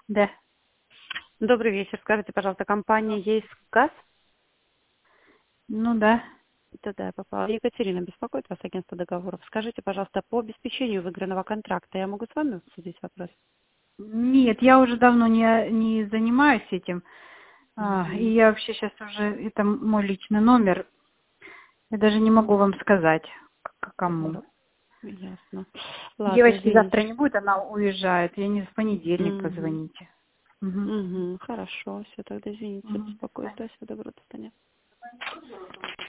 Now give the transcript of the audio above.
Да. Добрый вечер. Скажите, пожалуйста, компания «Есть газ»? Ну да. Да, я попала. Екатерина, беспокоит вас агентство договоров. Скажите, пожалуйста, по обеспечению выигранного контракта я могу с вами обсудить вопрос? Нет, я уже давно не занимаюсь этим. И Мгм. я вообще сейчас уже, это мой личный номер. Я даже не могу вам сказать, к кому. Ясно. Ладно, Девочки завтра извините. не будет, она уезжает. Я не в понедельник Мгм. позвоните. Мгм. Мгм. Хорошо, все, тогда извините за Мгм. беспокойство. Всего доброго, до свидания.